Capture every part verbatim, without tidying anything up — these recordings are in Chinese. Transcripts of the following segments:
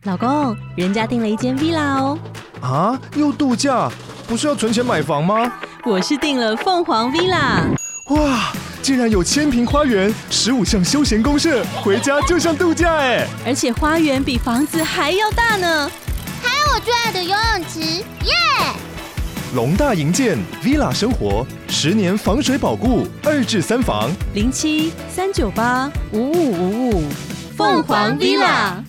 老公，人家订了一间 villa 哦。 啊，又度假？不是要存钱买房吗？ 我是订了凤凰 villa。 哇，竟然有千坪花园，十五项休闲公设，回家就像度假哎！ 而且花园比房子还要大呢。 还有我最爱的游泳池，耶！ 龙大营建 villa 生活，十年防水保固，二至三房， 零七三九八五五五五，凤凰 villa。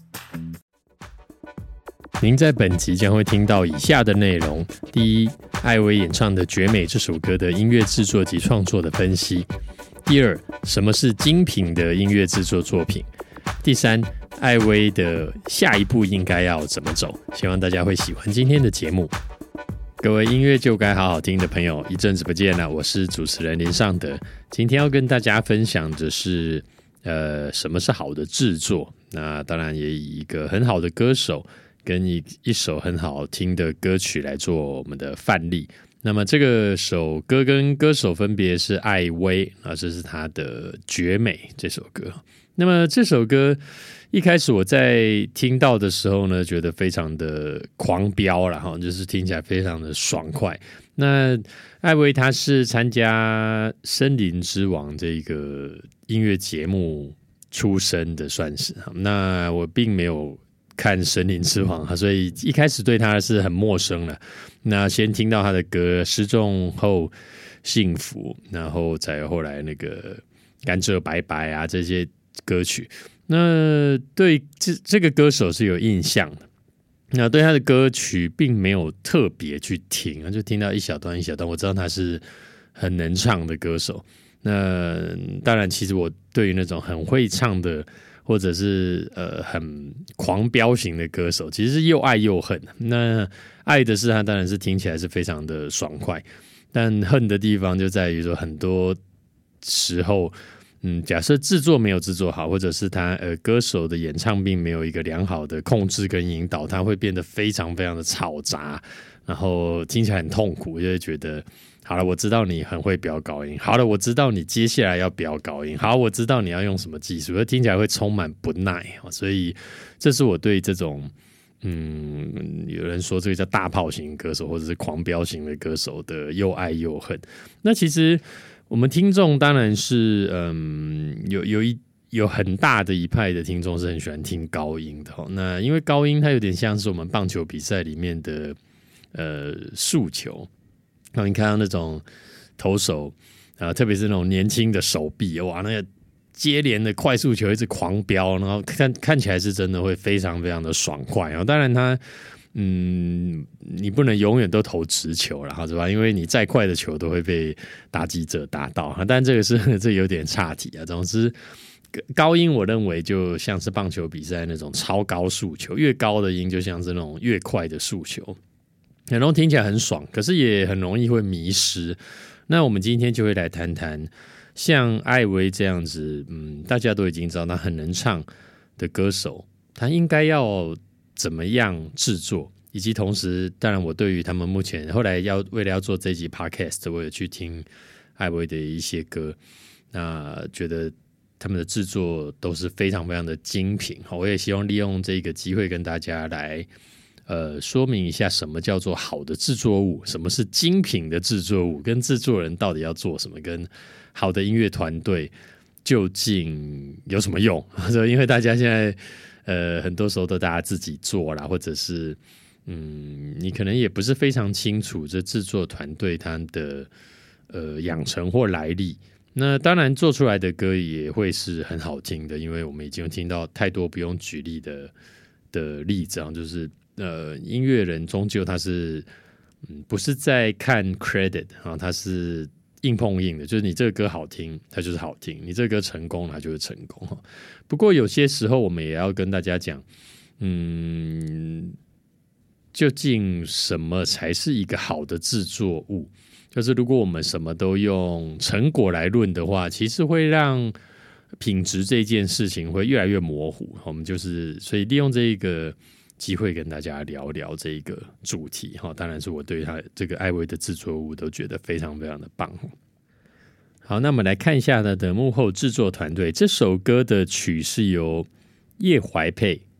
您在本集将会听到以下的内容：第一，艾薇演唱的《绝美》这首歌的音乐制作及创作的分析；第二，什么是精品的音乐制作作品；第三，艾薇的下一步应该要怎么走。希望大家会喜欢今天的节目。各位音乐就该好好听的朋友，一阵子不见了，我是主持人林尚德。今天要跟大家分享的是，呃，什么是好的制作？那当然也以一个很好的歌手跟 一, 一首很好听的歌曲来做我们的范例。那么这个首歌跟歌手分别是艾薇，啊，这是她的《绝美》这首歌。那么这首歌一开始我在听到的时候呢，觉得非常的狂飙啦，就是听起来非常的爽快。那艾薇她是参加《森林之王》这个音乐节目出身的，算是。那我并没有看《森林之王》，所以一开始对他是很陌生了。那先听到他的歌《失重后幸福》，然后再后来那个《甘蔗白白》啊这些歌曲，那对 这, 这个歌手是有印象的。那对他的歌曲并没有特别去听，就听到一小段一小段，我知道他是很能唱的歌手。那当然，其实我对于那种很会唱的，或者是呃很狂飙型的歌手，其实是又爱又恨。那爱的是他当然是听起来是非常的爽快，但恨的地方就在于说，很多时候，嗯，假设制作没有制作好，或者是他呃歌手的演唱并没有一个良好的控制跟引导，他会变得非常非常的吵杂，然后听起来很痛苦，就会觉得。好了，我知道你很会飙高音。好了，我知道你接下来要飙高音。好，我知道你要用什么技术，听起来会充满不耐。所以，这是我对这种，嗯，有人说这个叫大炮型歌手或者是狂飙型的歌手的又爱又恨。那其实我们听众当然是，嗯，有有一有很大的一派的听众是很喜欢听高音的。那因为高音它有点像是我们棒球比赛里面的呃速球。然后你看到那种投手啊，特别是那种年轻的手臂，哇，那个接连的快速球一直狂飙，然后看看起来是真的会非常非常的爽快。然后当然他，嗯，你不能永远都投直球了，是吧？因为你再快的球都会被打击者打到。但这个是这有点岔题啊。总之，高音我认为就像是棒球比赛那种超高速球，越高的音就像是那种越快的速球。然后听起来很爽，可是也很容易会迷失。那我们今天就会来谈谈像艾薇这样子，嗯，大家都已经知道他很能唱的歌手，他应该要怎么样制作，以及同时，当然我对于他们目前后来要为了要做这集 podcast， 我有去听艾薇的一些歌，那觉得他们的制作都是非常非常的精品。我也希望利用这个机会跟大家来。呃，说明一下什么叫做好的制作物，什么是精品的制作物，跟制作人到底要做什么，跟好的音乐团队究竟有什么用？因为大家现在呃很多时候都大家自己做啦，或者是嗯，你可能也不是非常清楚这制作团队它的呃养成或来历。那当然做出来的歌也会是很好听的，因为我们已经听到太多不用举例的的例子啊，就是。呃，音乐人终究他是，嗯，不是在看 credit 啊，他是硬碰硬的，就是你这个歌好听，它就是好听；你这个歌成功，它就是成功。不过有些时候，我们也要跟大家讲，嗯，究竟什么才是一个好的制作物？就是如果我们什么都用成果来论的话，其实会让品质这件事情会越来越模糊。我们就是所以利用这一个。机会跟大家聊聊这一个主题，当然是我对他这个艾薇的制作物都觉得非常非常的棒。好，那我们来看一下他的幕后制作团队。这首歌的曲是由叶怀佩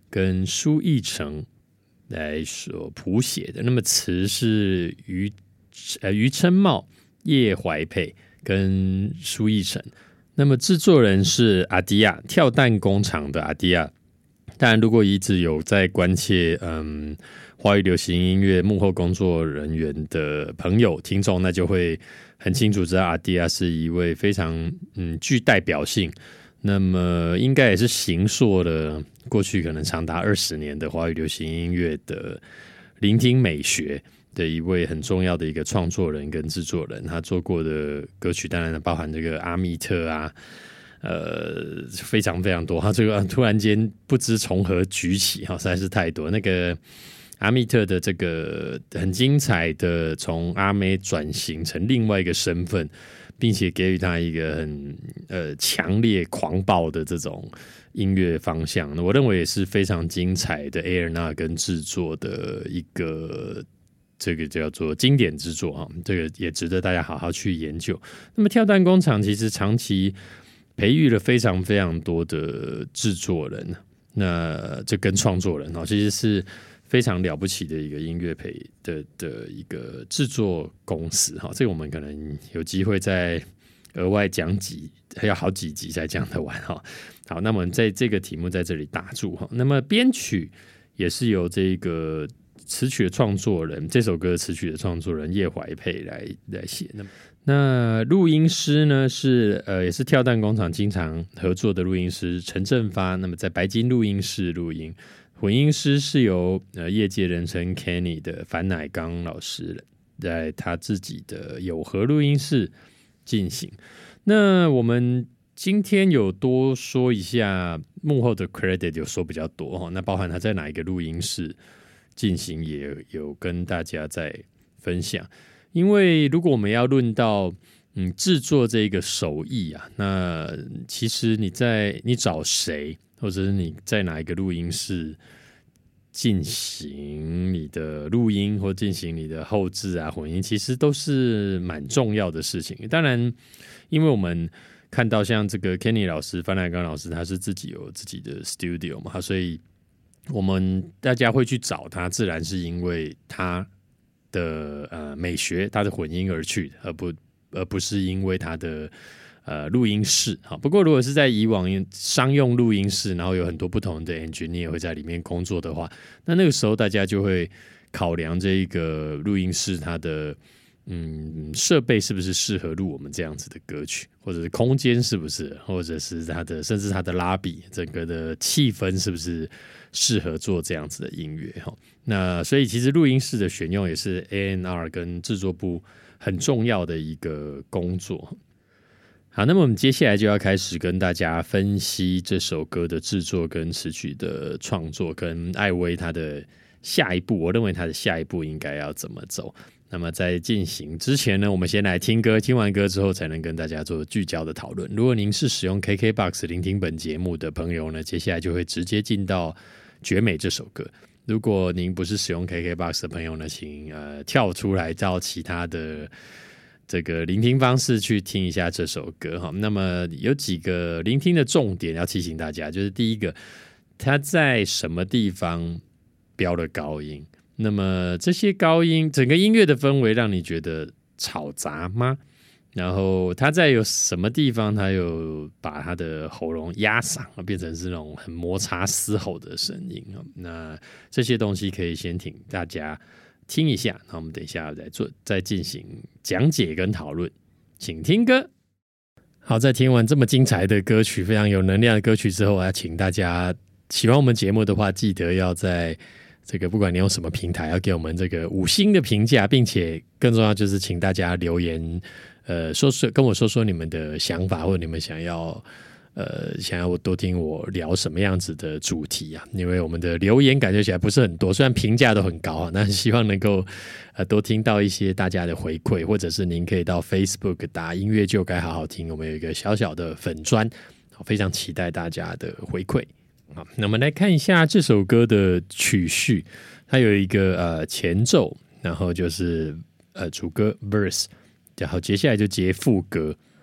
跟苏奕成来所谱写的。那么词是余呃余琛茂、叶怀佩跟苏奕成。那么制作人是阿迪亚跳蛋工厂的阿迪亚。当然，如果一直有在关切嗯华语流行音乐幕后工作人员的朋友听众，那就会很清楚知道阿迪亚是一位非常嗯具代表性，那么应该也是形塑了过去可能长达二十年的华语流行音乐的聆听美学的一位很重要的一个创作人跟制作人。他做过的歌曲当然包含这个阿密特啊，呃，非常非常多。他这个突然间不知从何举起，实在是太多。那个阿密特的这个很精彩的从阿妹转型成另外一个身份，并且给予他一个很呃强烈狂暴的这种音乐方向，我认为也是非常精彩的 A and R 跟制作的一个这个叫做经典之作啊，这个也值得大家好好去研究。那么跳蛋工厂其实长期培育了非常非常多的制作人，那这跟创作人其实是非常了不起的一个音乐培 的, 的一个制作公司，这个我们可能有机会再额外讲几，还要好几集才讲得完。好，那么在这个题目在这里打住。那么编曲也是由这个词曲的创作人，这首歌词曲的创作人叶怀佩来来写。那录音师呢是呃也是跳蛋工厂经常合作的录音师陈振发，那么在白金录音室录音。混音师是由呃业界人称 Kenny 的樊乃刚老师在他自己的友和录音室进行。那我们今天有多说一下幕后的 credit， 有说比较多，那包含他在哪一个录音室进行也有跟大家在分享。因为如果我们要论到嗯制作这个手艺啊，那其实你在你找谁，或者是你在哪一个录音室进行你的录音或进行你的后制啊混音，其实都是蛮重要的事情。当然因为我们看到像这个 Kenny 老师樊乃刚老师他是自己有自己的 studio 嘛，所以我们大家会去找他，自然是因为他的呃美学他的混音而去的，而不而不是因为他的呃录音室。好，不过如果是在以往商用录音室，然后有很多不同的 engineer 会在里面工作的话，那那个时候大家就会考量这一个录音室它的嗯设备是不是适合录我们这样子的歌曲，或者是空间是不是，或者是它的甚至它的拉比整个的气氛是不是适合做这样子的音乐。那所以其实录音室的选用也是 A and R 跟制作部很重要的一个工作。好，那么我们接下来就要开始跟大家分析这首歌的制作跟词曲的创作，跟艾薇他的下一步，我认为他的下一步应该要怎么走。那么在进行之前呢，我们先来听歌，听完歌之后才能跟大家做聚焦的讨论。如果您是使用 K K B O X 聆听本节目的朋友呢，接下来就会直接进到绝美这首歌。如果您不是使用 K K B O X 的朋友呢，请呃跳出来到其他的这个聆听方式去听一下这首歌。那么有几个聆听的重点要提醒大家，就是第一个，它在什么地方标了高音，那么这些高音整个音乐的氛围让你觉得吵杂吗？然后他在有什么地方他有把他的喉咙压嗓，变成是那种很摩擦嘶吼的声音。那这些东西可以先请大家听一下，那我们等一下再做再进行讲解跟讨论。请听歌。好，在听完这么精彩的歌曲，非常有能量的歌曲之后，我要请大家喜欢我们节目的话，记得要在这个不管你用什么平台，要给我们这个五星的评价，并且更重要就是请大家留言，呃，说说跟我说说你们的想法，或者你们想要呃想要我多听我聊什么样子的主题啊？因为我们的留言感觉起来不是很多，虽然评价都很高啊，但希望能够呃多听到一些大家的回馈，或者是您可以到 Facebook 打音乐就该好好听，我们有一个小小的粉专，非常期待大家的回馈。好，那我们来看一下这首歌的曲序，它有一个呃前奏，然后就是呃主歌 verse， 然后接下来就接副歌。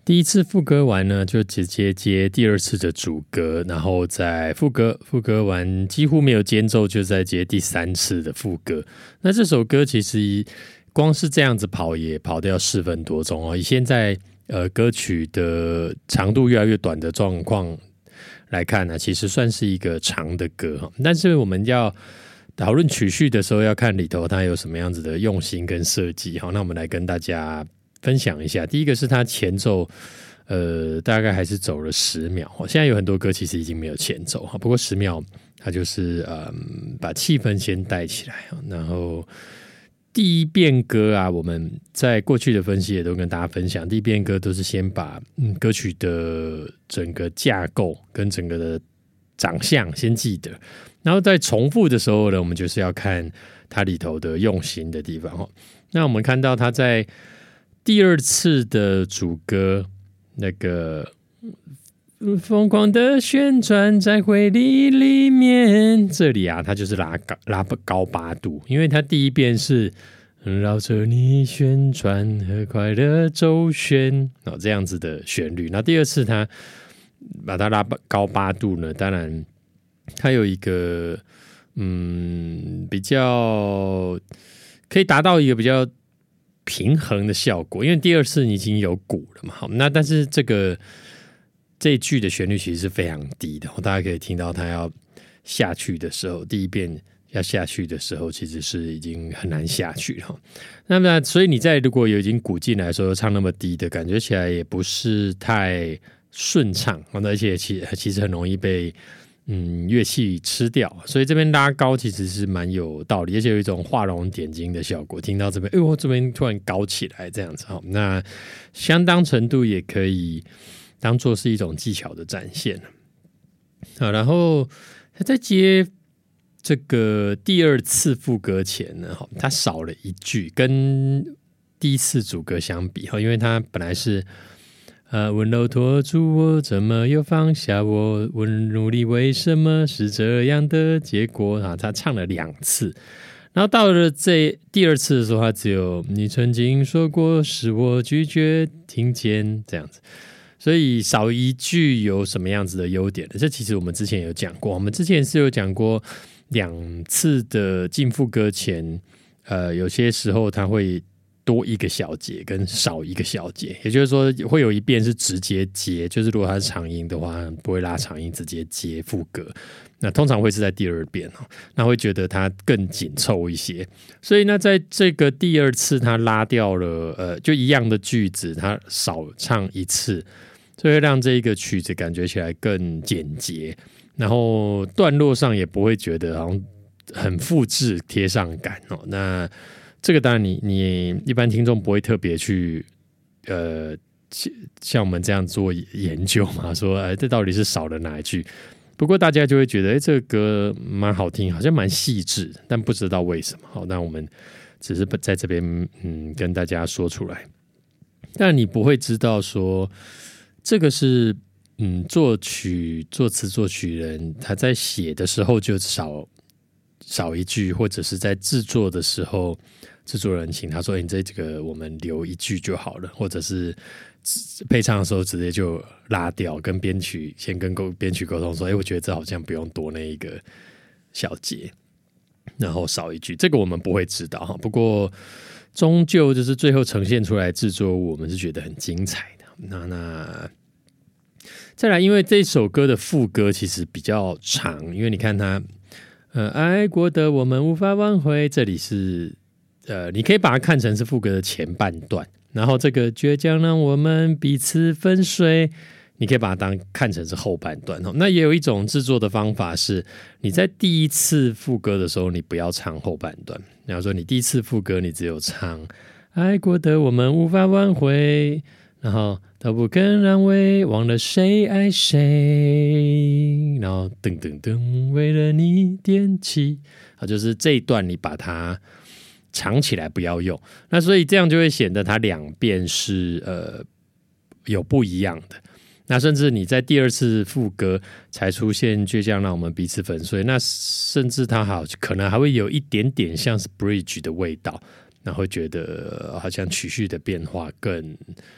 第一次副歌完呢，就直接接第二次的主歌，然后再副歌，副歌完几乎没有间奏，就再接第三次的副歌。那这首歌其实光是这样子跑也跑掉四分多钟哦。以现在呃歌曲的长度越来越短的状况来看呢，其实算是一个长的歌，但是我们要讨论曲序的时候，要看里头它有什么样子的用心跟设计。好，那我们来跟大家分享一下。第一个是它前奏，呃，大概还是走了十秒。现在有很多歌其实已经没有前奏，不过十秒它就是嗯把气氛先带起来。然后第一遍歌啊，我们在过去的分析也都跟大家分享，第一遍歌都是先把嗯歌曲的整个架构跟整个的长相先记得。然后在重复的时候呢，我们就是要看它里头的用心的地方。那我们看到它在第二次的主歌那个疯狂的旋转在回忆里面，这里啊它就是拉高拉高八度，因为它第一遍是绕着你旋转和快乐周旋这样子的旋律，那第二次它把它拉高八度呢，当然它有一个嗯比较可以达到一个比较平衡的效果，因为第二次你已经有鼓了嘛。好，那但是这个这一句的旋律其实是非常低的，大家可以听到它要下去的时候，第一遍要下去的时候，其实是已经很难下去了。那么所以你在如果有已经鼓进来的时候唱那么低的，感觉起来也不是太顺畅，而且其实很容易被嗯乐器吃掉，所以这边拉高其实是蛮有道理，而且有一种画龙点睛的效果。听到这边，哎呦，这边突然高起来这样子，那相当程度也可以当作是一种技巧的展现。好，然后他在接这个第二次副歌前呢，他少了一句，跟第一次主歌相比，因为他本来是呃，温柔拖住我，怎么又放下我？我努力，为什么是这样的结果？啊，他唱了两次，然后到了这第二次的时候，他只有你曾经说过，是我拒绝听见这样子，所以少一句有什么样子的优点呢？这其实我们之前有讲过，我们之前是有讲过两次的进副歌前，呃，有些时候他会多一个小节跟少一个小节，也就是说会有一遍是直接接，就是如果它是长音的话不会拉长音直接接副歌，那通常会是在第二遍，那会觉得它更紧凑一些。所以呢在这个第二次它拉掉了呃，就一样的句子它少唱一次，所以会让这个曲子感觉起来更简洁，然后段落上也不会觉得好像很复制贴上感。那这个当然你你一般听众不会特别去呃像我们这样做研究嘛，说哎这到底是少了哪一句，不过大家就会觉得哎这个歌蛮好听，好像蛮细致，但不知道为什么。好，那我们只是在这边嗯跟大家说出来，但你不会知道说这个是嗯作曲作词作曲人他在写的时候就少少一句，或者是在制作的时候制作人请他说、欸、你这个我们留一句就好了，或者是配唱的时候直接就拉掉，跟编曲先跟编曲沟通说、欸、我觉得这好像不用多那一个小节，然后少一句，这个我们不会知道。不过终究就是最后呈现出来制作物我们是觉得很精彩的。那那再来，因为这首歌的副歌其实比较长，因为你看它呃，爱过的我们无法挽回，这里是呃，你可以把它看成是副歌的前半段，然后这个倔强让我们彼此粉碎，你可以把它当看成是后半段。那也有一种制作的方法是，你在第一次副歌的时候，你不要唱后半段，然后说你第一次副歌你只有唱爱过的我们无法挽回，然后都不肯让位，忘了谁爱谁，然后噔噔噔，为了你点起，就是这一段你把它藏起来不要用，那所以这样就会显得它两遍是呃有不一样的。那甚至你在第二次副歌才出现倔强让我们彼此粉碎，那甚至它好可能还会有一点点像是 bridge 的味道，那会觉得好像曲序的变化更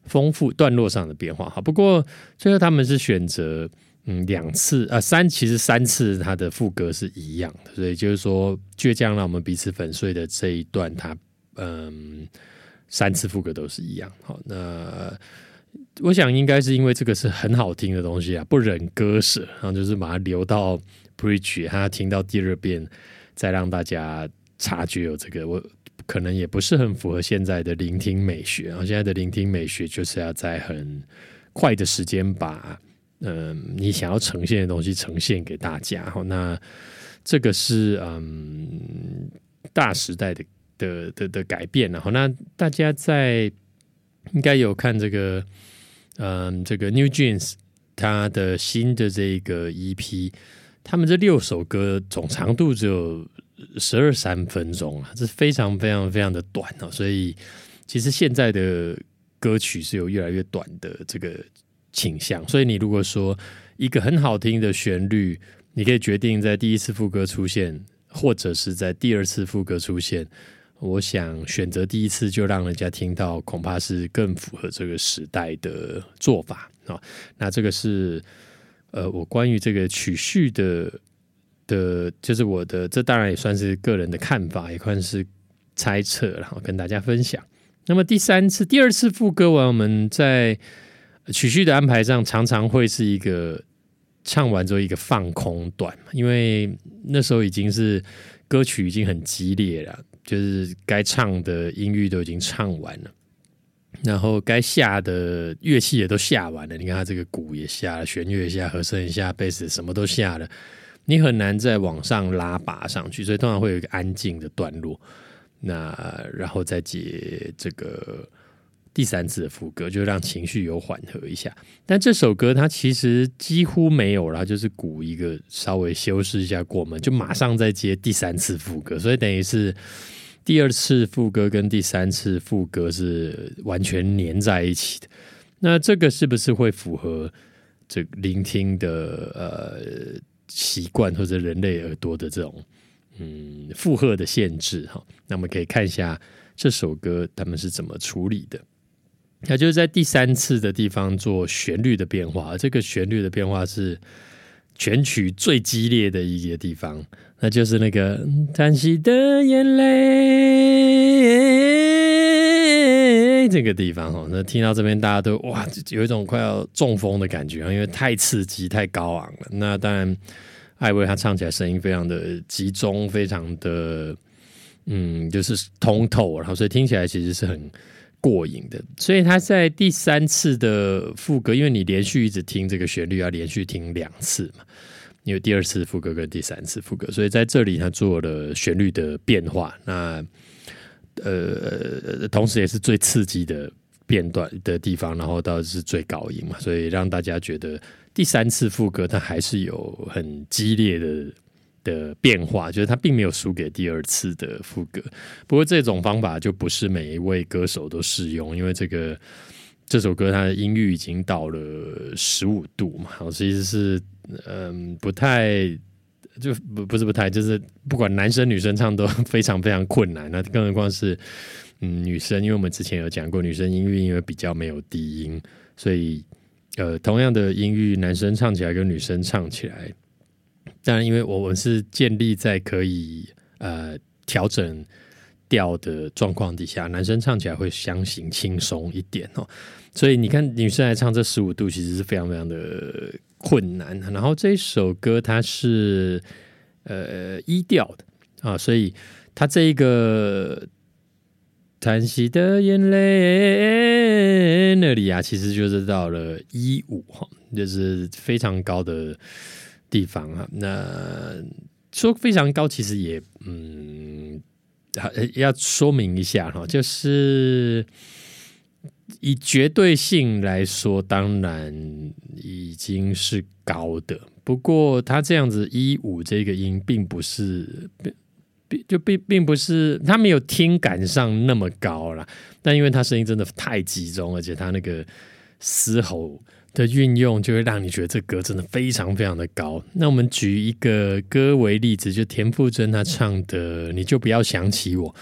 丰富段落上的变化。好，不过最后他们是选择嗯两次啊三，其实三次它的副歌是一样的，所以就是说倔强让我们彼此粉碎的这一段，它嗯三次副歌都是一样。好，那我想应该是因为这个是很好听的东西啊，不忍割舍，然后就是把它留到 bridge， 他听到第二遍再让大家察觉有这个，我可能也不是很符合现在的聆听美学。然后现在的聆听美学就是要在很快的时间把嗯你想要呈现的东西呈现给大家。那这个是嗯大时代的的 的, 的改变。然后那大家在应该有看这个嗯这个 New Jeans 他的新的这个 E P， 他们这六首歌总长度只有十二三分钟啊，这非常非常非常的短哦，所以其实现在的歌曲是有越来越短的这个倾向。所以你如果说一个很好听的旋律，你可以决定在第一次副歌出现，或者是在第二次副歌出现，我想选择第一次就让人家听到，恐怕是更符合这个时代的做法哦。那这个是呃我关于这个曲序的。的就是我的，这当然也算是个人的看法，也算是猜测，然后跟大家分享。那么第三次、第二次副歌完，我们在曲序的安排上常常会是一个唱完之后一个放空段，因为那时候已经是歌曲已经很激烈了，就是该唱的音域都已经唱完了，然后该下的乐器也都下完了。你看他这个鼓也下了，弦乐也下，和声也下，贝斯什么都下了。你很难再往上拉拔上去，所以通常会有一个安静的段落，那然后再接这个第三次的副歌，就让情绪有缓和一下。但这首歌它其实几乎没有啦，就是鼓一个稍微修饰一下过门，就马上再接第三次副歌，所以等于是第二次副歌跟第三次副歌是完全黏在一起的。那这个是不是会符合这个聆听的呃习惯或者人类耳朵的这种嗯负荷的限制？那我们可以看一下这首歌他们是怎么处理的。那就是在第三次的地方做旋律的变化，这个旋律的变化是全曲最激烈的一个地方，那就是那个叹息的眼泪这个地方。那听到这边大家都哇有一种快要中风的感觉，因为太刺激太高昂了。那当然艾薇他唱起来声音非常的集中，非常的嗯就是通透，然后所以听起来其实是很过瘾的。所以他在第三次的副歌，因为你连续一直听这个旋律要连续听两次嘛，因为第二次副歌跟第三次副歌，所以在这里他做了旋律的变化。那呃，同时也是最刺激的片段的地方，然后到是最高音嘛，所以让大家觉得第三次副歌它还是有很激烈的的变化，就是它并没有输给第二次的副歌。不过这种方法就不是每一位歌手都适用，因为这个这首歌它的音域已经到了十五度嘛，其实是嗯不太。就不不是不太，就是不管男生女生唱都非常非常困难，那更何况是嗯女生，因为我们之前有讲过，女生音域因为比较没有低音，所以呃同样的音域，男生唱起来跟女生唱起来，当然因为我们是建立在可以呃调整调的状况底下，男生唱起来会相形轻松一点哦。所以你看女生来唱这十五度，其实是非常非常的困难。然后这一首歌它是呃一调的啊，所以它这一个叹息的眼泪那里啊，其实就是到了一五哈，就是非常高的地方啊。那说非常高，其实也嗯要说明一下哈，就是以绝对性来说，当然已经是高的。不过他这样子一五这个音，并不是就并并不是他没有听感上那么高啦，但因为他声音真的太集中，而且他那个嘶吼的运用，就会让你觉得这歌真的非常非常的高。那我们举一个歌为例子，就田馥甄他唱的《你就不要想起我》。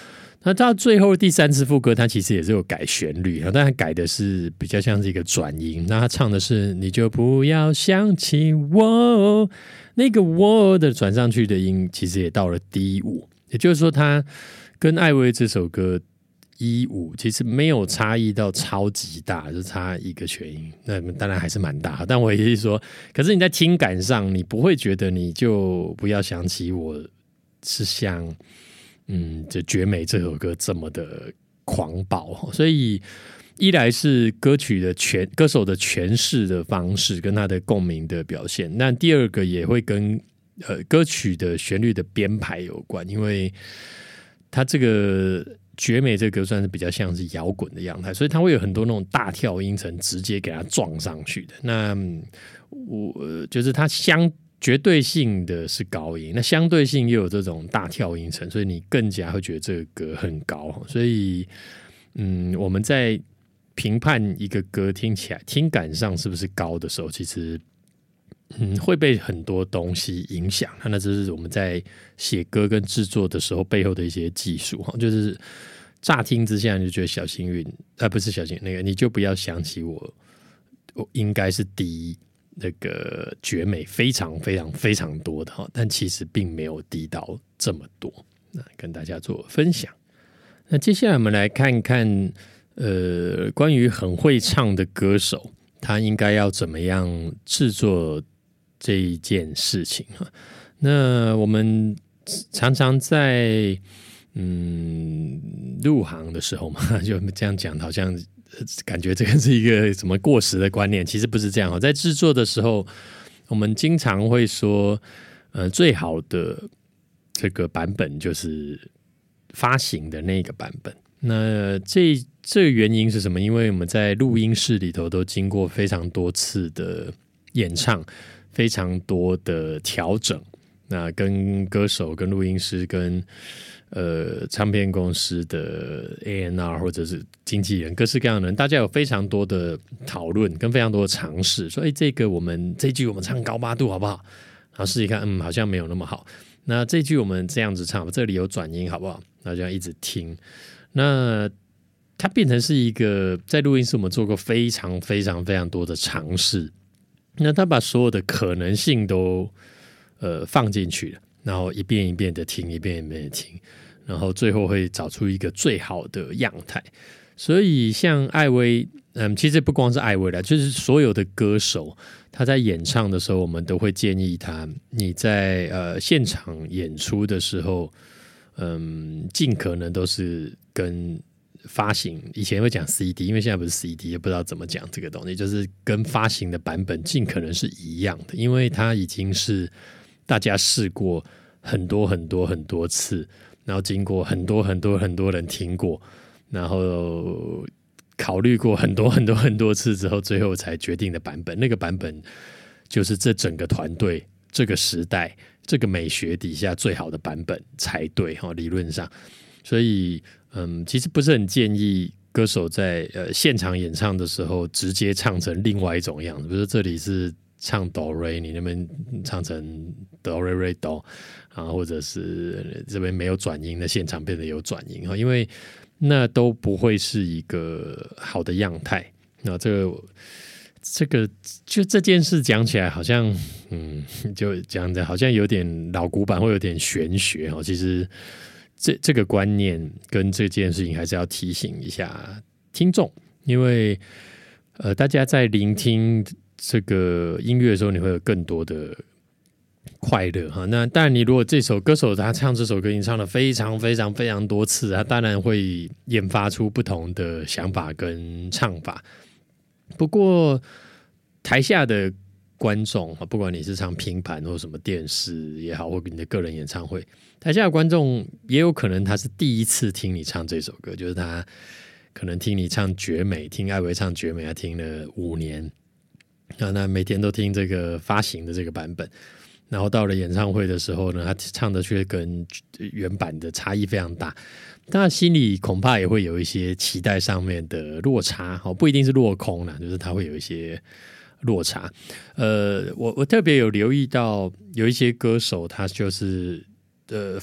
那到最后第三次副歌，他其实也是有改旋律，但他改的是比较像是一个转音。那他唱的是你就不要想起我，那个我的转上去的音，其实也到了低五，也就是说，他跟艾薇这首歌一五其实没有差异到超级大，就差一个全音，那当然还是蛮大。但我也是说，可是你在听感上，你不会觉得你就不要想起我是像。嗯，这绝美这首歌这么的狂暴，所以一来是歌曲的诠歌手的诠释的方式跟他的共鸣的表现，那第二个也会跟呃歌曲的旋律的编排有关，因为他这个绝美这个歌算是比较像是摇滚的样态，所以它会有很多那种大跳音层直接给它撞上去的。那我就是它相。绝对性的是高音，那相对性又有这种大跳音层，所以你更加会觉得这个歌很高。所以，嗯，我们在评判一个歌听起来听感上是不是高的时候，其实嗯会被很多东西影响。那这是我们在写歌跟制作的时候背后的一些技术，就是乍听之下你就觉得小幸运，啊不是小幸运，那个你就不要想起我，我应该是第一。那个绝美非常非常非常多的，但其实并没有低到这么多。那跟大家做分享。那接下来我们来看看，呃，关于很会唱的歌手，他应该要怎么样制作这一件事情。那我们常常在嗯入行的时候嘛，就这样讲，好像。感觉这个是一个什么过时的观念，其实不是这样。在制作的时候，我们经常会说，呃，最好的这个版本就是发行的那个版本。那这这个原因是什么？因为我们在录音室里头都经过非常多次的演唱，非常多的调整。那跟歌手、跟录音师、跟呃唱片公司的 A and R 或者是经纪人，各式各样的人，大家有非常多的讨论，跟非常多的尝试，说哎，这个我们这句我们唱高八度好不好？然后试一看，嗯，好像没有那么好。那这句我们这样子唱，这里有转音好不好？然后这样一直听，那它变成是一个在录音室我们做过非常非常非常多的尝试。那他把所有的可能性都呃放进去了，然后一遍一遍的听，一遍一遍的听，然后最后会找出一个最好的样态。所以像艾薇，嗯，其实不光是艾薇啦，就是所有的歌手，他在演唱的时候，我们都会建议他，你在呃现场演出的时候，嗯，尽可能都是跟发行，以前会讲 C D， 因为现在不是 C D， 也不知道怎么讲这个东西，就是跟发行的版本尽可能是一样的，因为它已经是大家试过很多很多很多次，然后经过很多很多很多人听过，然后考虑过很多很多很多次之后，最后才决定的版本。那个版本就是这整个团队、这个时代、这个美学底下最好的版本才对，理论上。所以，嗯，其实不是很建议歌手在呃现场演唱的时候直接唱成另外一种样子，比如说这里是唱哆瑞，你那边唱成哆瑞瑞哆啊，或者是这边没有转音的现场变得有转音，因为那都不会是一个好的样态。那这个这个就这件事讲起来好像，嗯，就讲的好像有点老古板，会有点玄学哦。其实这这个观念跟这件事情还是要提醒一下听众，因为呃，大家在聆听这个音乐的时候，你会有更多的快乐哈。那当然，你如果这首歌手他唱这首歌，你唱了非常非常非常多次，他当然会研发出不同的想法跟唱法。不过台下的观众，不管你是唱拼盘或什么电视也好，或你的个人演唱会，台下的观众也有可能他是第一次听你唱这首歌，就是他可能听你唱绝美，听艾薇唱绝美，他听了五年，啊，那每天都听这个发行的这个版本，然后到了演唱会的时候呢，他唱的却跟原版的差异非常大，他心里恐怕也会有一些期待上面的落差，不一定是落空啦，就是他会有一些落差。呃，我我特别有留意到有一些歌手，他就是呃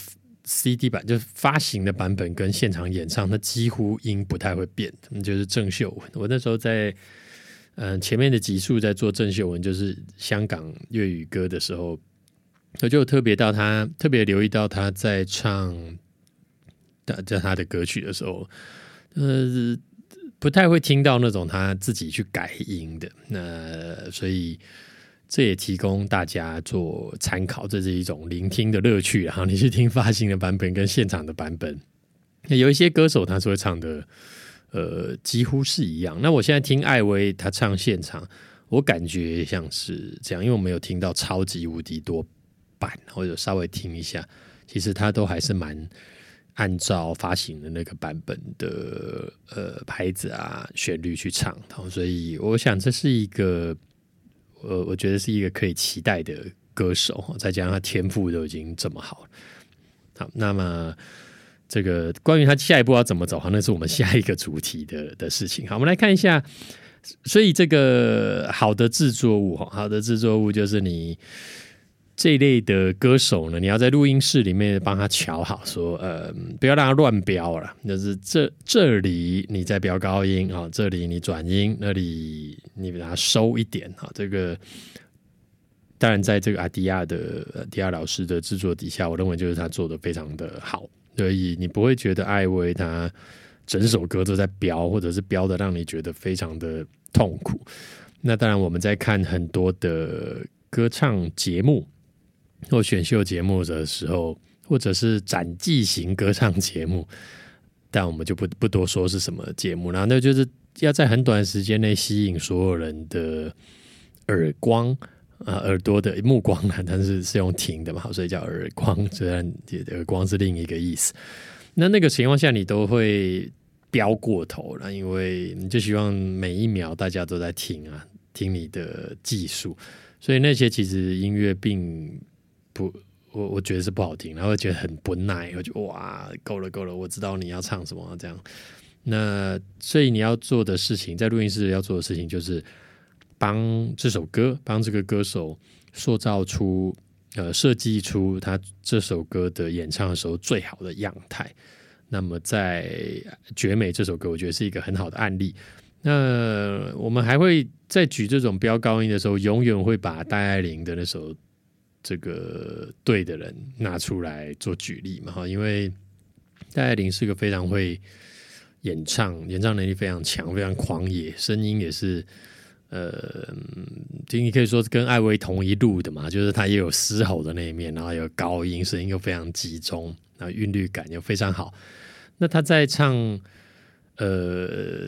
C D 版，就是发行的版本跟现场演唱，它几乎音不太会变，就是郑秀文。我那时候在嗯、呃、前面的集数在做郑秀文，就是香港粤语歌的时候，我就特别到他特别留意到他在唱在他的歌曲的时候，呃，不太会听到那种他自己去改音的。那所以这也提供大家做参考，这是一种聆听的乐趣。然后你去听发行的版本跟现场的版本，有一些歌手他是会唱的，呃，几乎是一样。那我现在听艾薇他唱现场，我感觉像是这样，因为我没有听到超级无敌多版，或者稍微听一下，其实他都还是蛮按照发行的那个版本的呃拍子啊旋律去唱，所以我想这是一个呃我觉得是一个可以期待的歌手，再加上他天赋都已经这么好了。好，那么这个关于他下一步要怎么走，那是我们下一个主题的的事情。好，我们来看一下，所以这个好的制作物，好的制作物就是你这一类的歌手呢，你要在录音室里面帮他调好，说呃，不要让他乱飙了，就是这这里你在飙高音啊，这里你转音，那里你把它收一点啊。这个当然在这个阿迪亚的阿迪亚老师的制作底下，我认为就是他做的非常的好，所以你不会觉得艾薇他整首歌都在飙，或者是飙的让你觉得非常的痛苦。那当然我们在看很多的歌唱节目或选秀节目的时候，或者是展技型歌唱节目，但我们就 不, 不多说是什么节目，然后那就是要在很短时间内吸引所有人的耳光啊、耳朵的目光啊，但是是用听的嘛，所以叫耳光，虽然耳光是另一个意思。那那个情况下你都会飙过头了，因为你就希望每一秒大家都在听啊，听你的技术，所以那些其实音乐并不，我我觉得是不好听，然后觉得很不耐，我就哇，够了够了，我知道你要唱什么这样。那所以你要做的事情，在录音室要做的事情，就是帮这首歌，帮这个歌手塑造出，呃，设计出他这首歌的演唱的时候最好的样态。那么在绝美这首歌，我觉得是一个很好的案例。那我们还会在举这种飙高音的时候，永远会把戴爱玲的那首这个对的人拿出来做举例嘛，因为戴爱玲是个非常会演唱，演唱能力非常强，非常狂野，声音也是呃，你可以说跟艾薇同一路的嘛，就是她也有嘶吼的那一面，然后有高音，声音又非常集中，然后韵律感又非常好。那她在唱呃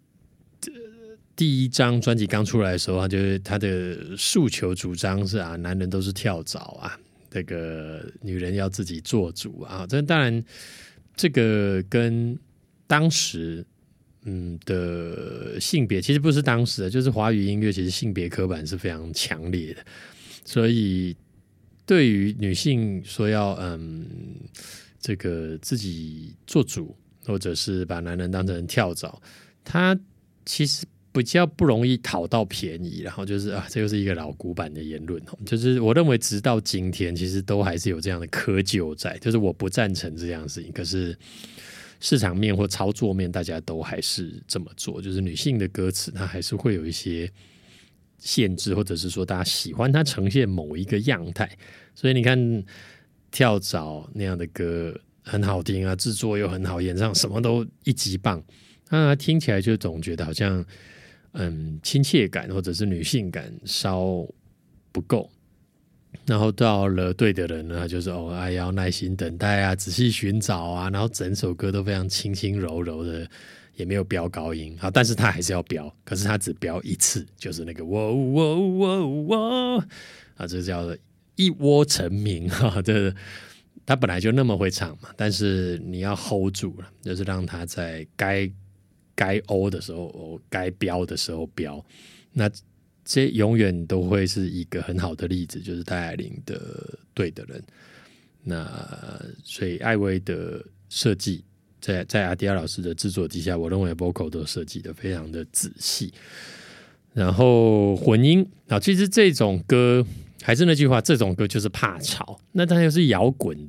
第一张专辑刚出来的时候，他就是他的诉求主张是啊，男人都是跳蚤啊，这个女人要自己做主啊。这当然，这个跟当时嗯的性别其实不是当时的，就是华语音乐其实性别刻板是非常强烈的，所以对于女性说要嗯这个自己做主，或者是把男人当成跳蚤，他其实比较不容易讨到便宜，然后就是啊，这又是一个老古板的言论，就是我认为直到今天，其实都还是有这样的窠臼在，就是我不赞成这样的事情，可是市场面或操作面，大家都还是这么做，就是女性的歌词，它还是会有一些限制，或者是说大家喜欢它呈现某一个样态，所以你看跳蚤那样的歌很好听啊，制作又很好，演唱什么都一级棒，那听起来就总觉得好像嗯，亲切感或者是女性感稍不够，然后到了对的人呢，就是哦，哎，要耐心等待啊，仔细寻找啊，然后整首歌都非常轻轻柔柔的，也没有飙高音啊，但是他还是要飙，可是他只飙一次，就是那个喔喔喔喔啊，这叫一窝成名哈，这他本来就那么会唱嘛，但是你要 hold 住了，就是让他在该该欧的时候，该飙的时候飙，那这永远都会是一个很好的例子，就是戴爱玲的对的人。那所以艾薇的设计，在在阿迪亚老师的制作底下，我认为 vocal 都设计的非常的仔细。然后混音啊，其实这种歌还是那句话，这种歌就是怕吵，那它又是摇滚的。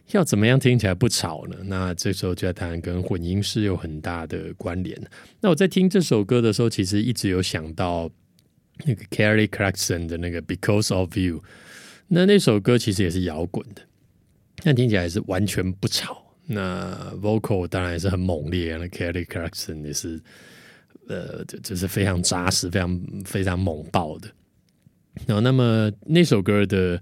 要怎么样听起来不吵呢？那这时候就要谈跟混音是有很大的关联。那我在听这首歌的时候，其实一直有想到那个 Kelly Clarkson 的那个 Because of You， 那那首歌其实也是摇滚的，但听起来是完全不吵。那 vocal 当然也是很猛烈，那 Kelly Clarkson 也是呃，就是非常扎实、非常非常猛爆的。然后，那么那首歌的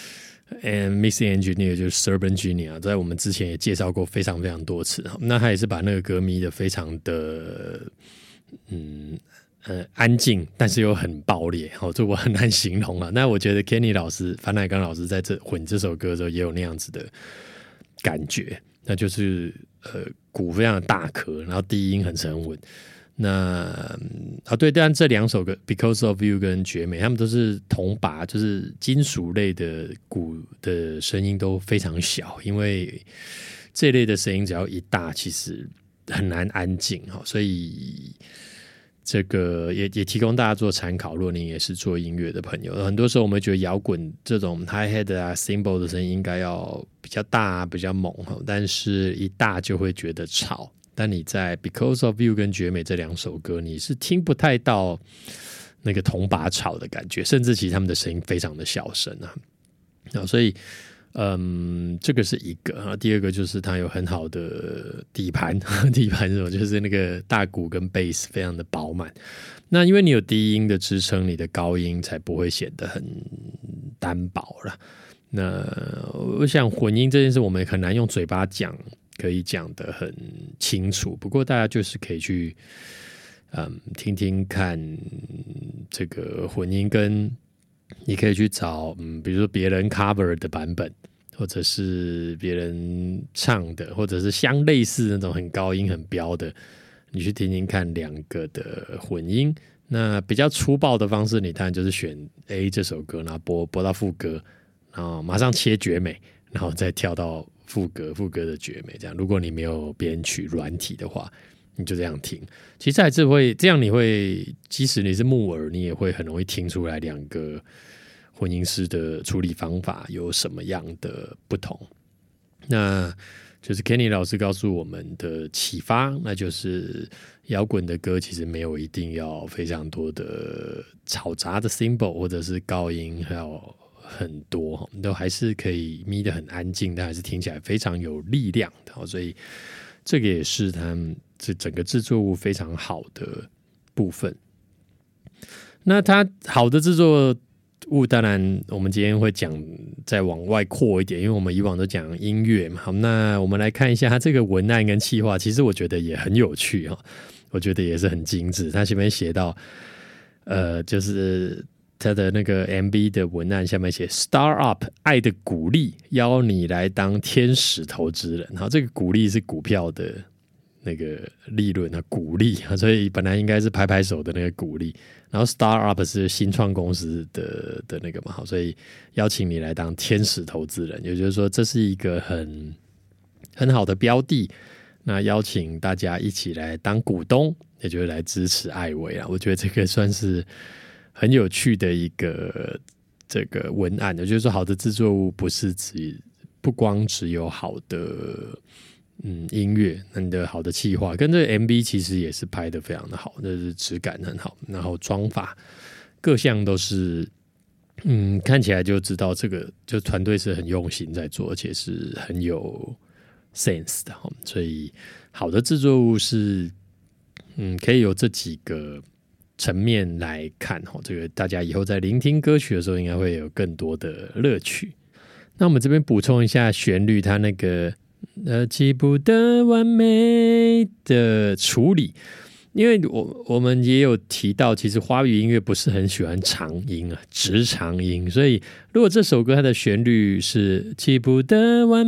and mixing engineer 就是 Serban Junior， 在我们之前也介绍过非常非常多次。那他也是把那个歌迷的非常的嗯呃安静，但是又很爆裂。哦，这我很难形容啊。那我觉得 Kenny 老师、樊乃刚老师在这混这首歌的时候也有那样子的感觉。那就是呃鼓非常的大颗，然后低音很沉稳。那啊对，但这两首歌 Because of You 跟绝美，他们都是铜拔，就是金属类的鼓的声音都非常小，因为这类的声音只要一大，其实很难安静，所以这个 也, 也提供大家做参考。如果您也是做音乐的朋友，很多时候我们觉得摇滚这种 hi-hat 啊 cymbal 的声音应该要比较大比较猛，但是一大就会觉得吵。但你在 Because of You 跟绝美这两首歌，你是听不太到那个铜把吵的感觉，甚至其实他们的声音非常的小声啊。啊所以嗯，这个是一个啊。第二个就是它有很好的底盘，底盘是什么？就是那个大鼓跟贝斯非常的饱满。那因为你有低音的支撑，你的高音才不会显得很单薄啦。那我想混音这件事，我们很难用嘴巴讲，可以讲得很清楚。不过大家就是可以去嗯听听看这个混音跟。你可以去找嗯，比如说别人 cover 的版本，或者是别人唱的，或者是相类似那种很高音很飙的，你去听听看两个的混音。那比较粗暴的方式，你当然就是选 A 这首歌，然后播播到副歌，然后马上切绝美，然后再跳到副歌，副歌的绝美。这样，如果你没有编曲软体的话，你就这样听。其实还是会这样，你会即使你是木耳，你也会很容易听出来两个混音师的处理方法有什么样的不同。那就是 Kenny 老师告诉我们的启发，那就是摇滚的歌其实没有一定要非常多的嘈杂的 cymbal 或者是高音还有很多，都还是可以咪得很安静，但还是听起来非常有力量的。所以这个也是他们这整个制作物非常好的部分。那它好的制作物，当然我们今天会讲再往外扩一点，因为我们以往都讲音乐嘛。好，那我们来看一下它这个文案跟企划，其实我觉得也很有趣，我觉得也是很精致。它前面写到呃，就是它的那个 M V 的文案下面写 Star Up 爱的鼓励，邀你来当天使投资人。好，这个鼓励是股票的那个利润啊，鼓励，所以本来应该是拍拍手的那个鼓励。然后 Startup 是新创公司 的, 的那个嘛，所以邀请你来当天使投资人，也就是说这是一个很很好的标的，那邀请大家一起来当股东，也就是来支持艾薇啊。我觉得这个算是很有趣的一个这个文案，也就是说好的制作物不是只不光只有好的嗯，音乐，那你的好的企划跟这个 M V 其实也是拍得非常的好，就是质感很好，然后妆法各项都是嗯，看起来就知道这个就团队是很用心在做，而且是很有 sense 的。所以好的制作物是嗯，可以有这几个层面来看，这个大家以后在聆听歌曲的时候应该会有更多的乐趣。那我们这边补充一下旋律，它那个呃，起步的完美的处理，因为我我们也有提到，其实华语音乐不是很喜欢长音啊，直长音，所以如果这首歌它的旋律是起步的完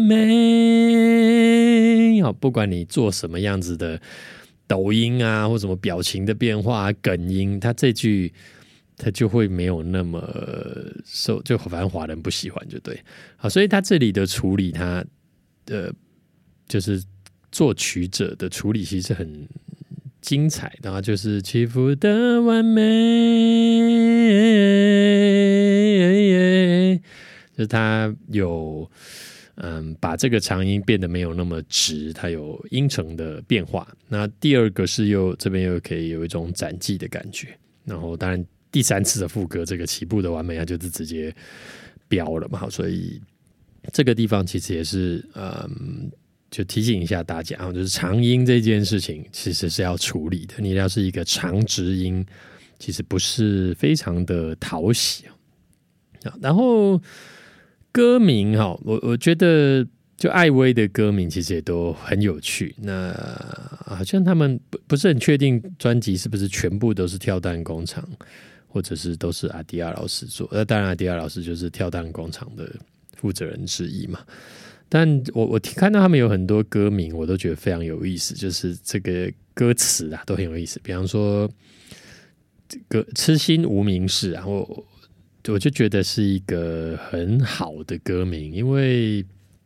美，好，不管你做什么样子的抖音啊，或什么表情的变化、梗音，它这句它就会没有那么受，就反正华人不喜欢，就对。好，所以它这里的处理，它呃。就是作曲者的处理其实很精彩，然后就是起伏的完美，就是他有嗯，把这个长音变得没有那么直，它有音程的变化。那第二个是又这边又可以有一种展技的感觉。然后当然第三次的副歌，这个起步的完美，它就是直接飙了嘛。所以这个地方其实也是嗯，就提醒一下大家，就是长音这件事情其实是要处理的。你要是一个长直音，其实不是非常的讨喜。然后歌名哈，我我觉得就艾薇的歌名其实也都很有趣。那好像他们不不是很确定专辑是不是全部都是跳蛋工厂，或者是都是阿迪亚老师做。那当然阿迪亚老师就是跳蛋工厂的负责人之一嘛。但我我看到他们有很多歌名，我都觉得非常有意思，就是这个歌词啊都很有意思。比方说歌痴心无名氏啊，我我就觉得是一个很好的歌名，因为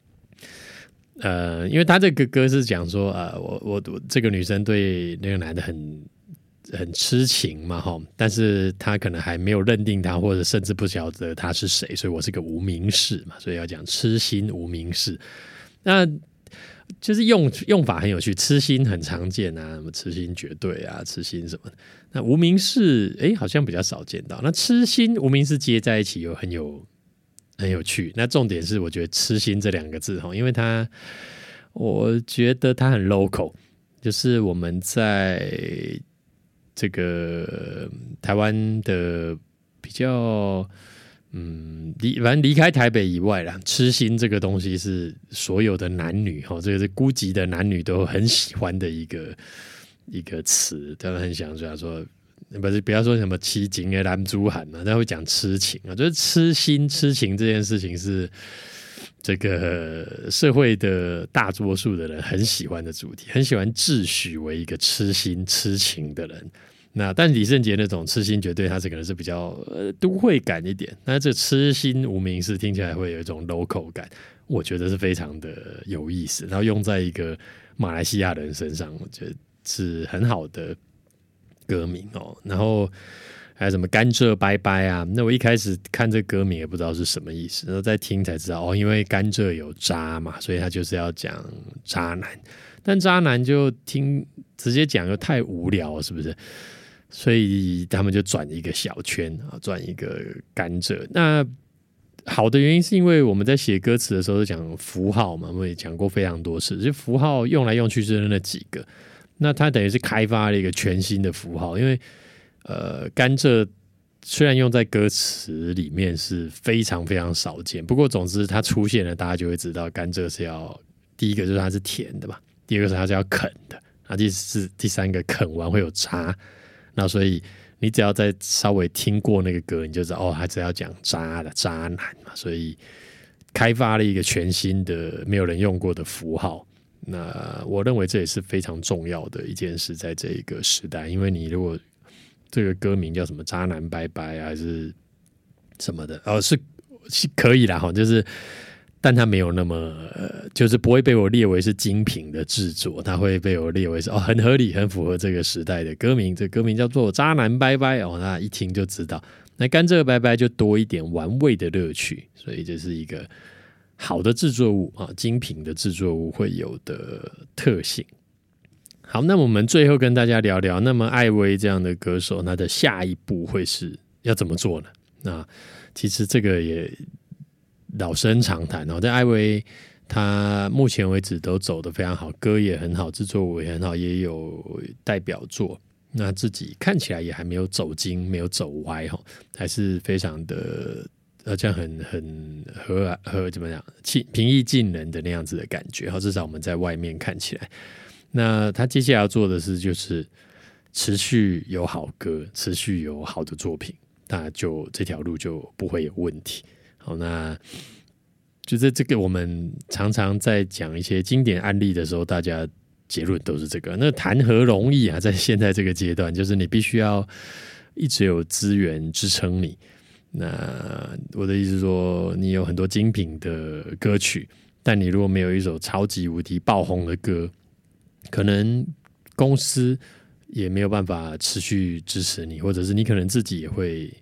呃，因为他这个歌是讲说，呃，我我我这个女生对那个男的很很痴情嘛，哈，但是他可能还没有认定他，或者甚至不晓得他是谁，所以我是个无名氏嘛，所以要讲痴心无名氏。那就是用用法很有趣，痴心很常见啊，什么痴心绝对啊，痴心什么的。那无名氏，哎，好像比较少见到。那痴心无名氏接在一起又很有很有趣。那重点是，我觉得痴心这两个字哈，因为它，我觉得它很 local， 就是我们在这个台湾的比较。嗯，离反正离开台北以外啦，痴心这个东西是所有的男女哈，这个是孤寂的男女都很喜欢的一个一个词，他们很想说说，不是不要说什么七情的男子汉嘛，他会讲痴情啊，就是痴心痴情这件事情是这个社会的大多数的人很喜欢的主题，很喜欢自诩为一个痴心痴情的人。那但李圣杰那种痴心绝对，他是可能是比较、呃、都会感一点。那这痴心无名氏听起来会有一种 local 感，我觉得是非常的有意思。然后用在一个马来西亚人身上，我觉得是很好的歌名哦。然后还有什么甘蔗拜拜啊？那我一开始看这歌名也不知道是什么意思，然后再听才知道哦，因为甘蔗有渣嘛，所以他就是要讲渣男。但渣男就听直接讲又太无聊了，是不是？所以他们就转一个小圈啊，转一个甘蔗。那好的原因是因为我们在写歌词的时候讲符号嘛，我们也讲过非常多次，就符号用来用去是那几个。那它等于是开发了一个全新的符号，因为呃，甘蔗虽然用在歌词里面是非常非常少见，不过总之它出现了，大家就会知道甘蔗是要第一个就是它是甜的嘛，第二个是它是要啃的，啊，第四第三个啃完会有渣。那所以你只要再稍微听过那个歌，你就知道哦，他只要讲渣的渣男嘛，所以开发了一个全新的没有人用过的符号。那我认为这也是非常重要的一件事，在这一个时代，因为你如果这个歌名叫什么渣男拜拜还是什么的，哦，是是可以啦哈，就是。但它没有那么、呃，就是不会被我列为是精品的制作，它会被我列为是哦很合理、很符合这个时代的歌名。这歌名叫做《渣男拜拜》哦，那一听就知道。那甘蔗拜拜就多一点玩味的乐趣，所以这是一个好的制作物啊，精品的制作物会有的特性。好，那我们最后跟大家聊聊，那么艾薇这样的歌手，他的下一步会是要怎么做呢？那其实这个也。老生常谈哦，但艾薇他目前为止都走得非常好，歌也很好，制作物也很好，也有代表作。那自己看起来也还没有走精，没有走歪哈，还是非常的呃，这样很很和和怎么样，平易近人的那样子的感觉哈。至少我们在外面看起来，那他接下来要做的是就是持续有好歌，持续有好的作品，那就这条路就不会有问题。好，那就是这个，我们常常在讲一些经典案例的时候，大家结论都是这个。那谈何容易啊？在现在这个阶段，就是你必须要一直有资源支撑你。那我的意思是说，你有很多精品的歌曲，但你如果没有一首超级无敌爆红的歌，可能公司也没有办法持续支持你，或者是你可能自己也会。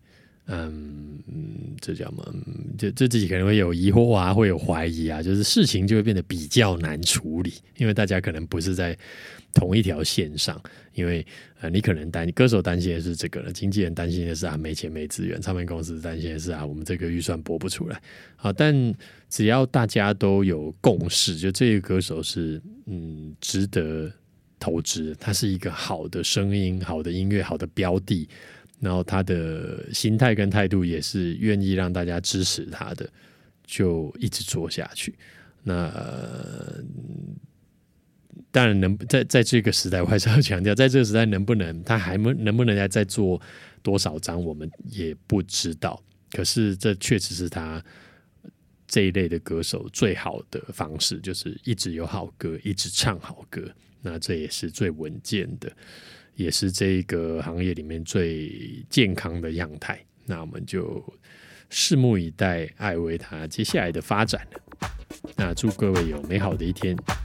嗯，这叫什么？就就自己可能会有疑惑啊，会有怀疑啊，就是事情就会变得比较难处理，因为大家可能不是在同一条线上。因为呃，你可能担歌手担心的是这个了，经纪人担心的是啊没钱没资源，唱片公司担心的是啊我们这个预算拨不出来。好，但只要大家都有共识，就这个歌手是嗯值得投资，他是一个好的声音、好的音乐、好的标的，然后他的心态跟态度也是愿意让大家支持他的，就一直做下去。那、呃、当然能在在这个时代，我还是要强调，在这个时代能不能他还能不能再做多少张，我们也不知道。可是这确实是他这一类的歌手最好的方式，就是一直有好歌，一直唱好歌。那这也是最稳健的，也是这个行业里面最健康的样态。那我们就拭目以待艾薇他接下来的发展了。那祝各位有美好的一天，